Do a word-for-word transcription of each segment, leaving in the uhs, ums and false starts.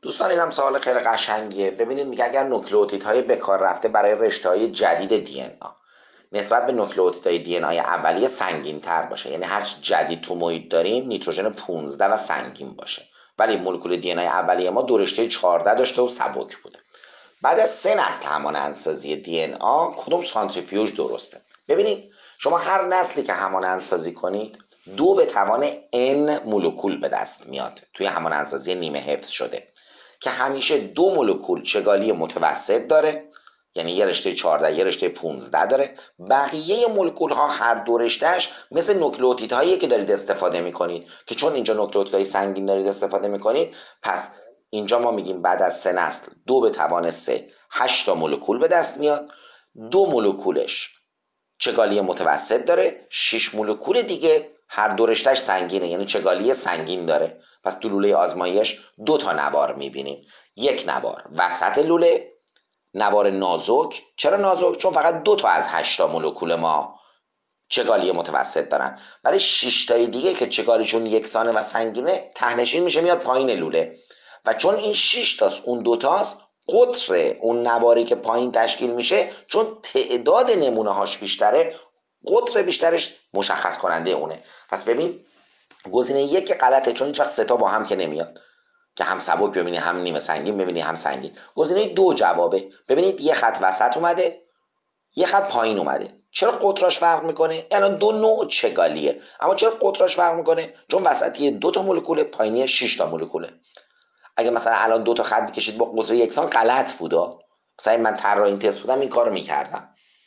دوستان اینم سوال خیلی قشنگیه. ببینید میگه اگر نوکلئوتیدهای به کار رفته برای رشته‌های جدید دی ان ای نسبت به نوکلئوتیدهای دی ان ای اولیه سنگین تر باشه، یعنی هر چی جدید تو محیط داریم نیتروژن پانزده و سنگین باشه، ولی مولکول دی ان ای اولیه ما دو رشته چهارده داشته و سبک بوده. بعد از سه نسل همانندسازی دی ان ای کدوم سانتریفیوژ درسته؟ ببینید شما هر نسلی که همانندسازی کنید دو به توان n مولکول به دست میاد توی همانندسازی نیمه حفظ شده که همیشه دو مولکول چگالی متوسط داره، یعنی یه رشته چهارده یه رشته پانزده داره. بقیه مولکول ها هر دو رشتهش مثل نوکلئوتیدهایی که دارید استفاده میکنید که چون اینجا نوکلئوتیدهای سنگین دارید استفاده میکنید، پس اینجا ما میگیم بعد از سه نسل دو به توان سه هشت تا مولکول به دست میاد. دو مولکولش چگالی متوسط داره، شش مولکول دیگه هر دو رشتهش سنگینه، یعنی چگالی سنگین داره. پس تو لوله آزمایش دو تا نوار میبینیم، یک نوار وسط لوله، نوار نازک. چرا نازک؟ چون فقط دو تا از هشت تا مولکول ما چگالی متوسط دارن، ولی شش تای دیگه که چگالیشون یکسانه و سنگینه تهنشین میشه میاد پایین لوله، و چون این شش تاست اون دو تاست، قطر اون نواری که پایین تشکیل میشه چون تعداد نمونه هاش بیشتره، قطر بیشترش مشخص کننده اونه. پس ببین گزینه یک که غلطه، چون هیچ وقت سه تا با هم که نمیاد که هم سبک ببینی هم نیمه سنگین ببینی هم سنگین. گزینه دو جوابه. ببینید یه خط وسط اومده یه خط پایین اومده. چرا قطراش فرق میکنه؟ الان دو نوع چگالیه، اما چرا قطراش فرق میکنه؟ چون وسطی دو تا مولکول، پایینی شش تا مولکوله. اگه مثلا الان دو تا خط میکشید با قطر یکسان غلط بودا، مثلا من طراح این تست بودم این کارو میکردم.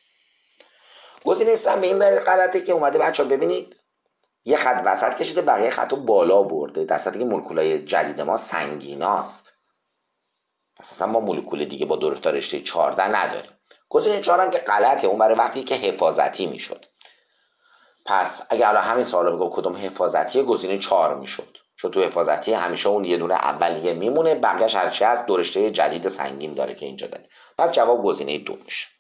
گزینه سه به این دلیل غلطه که اومده بچه‌ها ببینید یه خط وسط کشیده بقیه خطو بالا برده، در صورتی که مولکولای جدید ما سنگیناست. پس اصلا ما مولکول دیگه با دو تا رشته چهارده نداریم. گزینه چهار هم که غلطه، اون برای وقتی که حفاظتی میشد. پس اگه الان همین سوالو بگم کدوم حفاظتیه، گزینه چهار میشد، چون تو حفاظتی همیشه اون یه دونه اولیه میمونه، بقیه‌اش هرچی هست دو رشته جدید سنگین داره که اینجا داره. پس جواب گزینه دو میشه.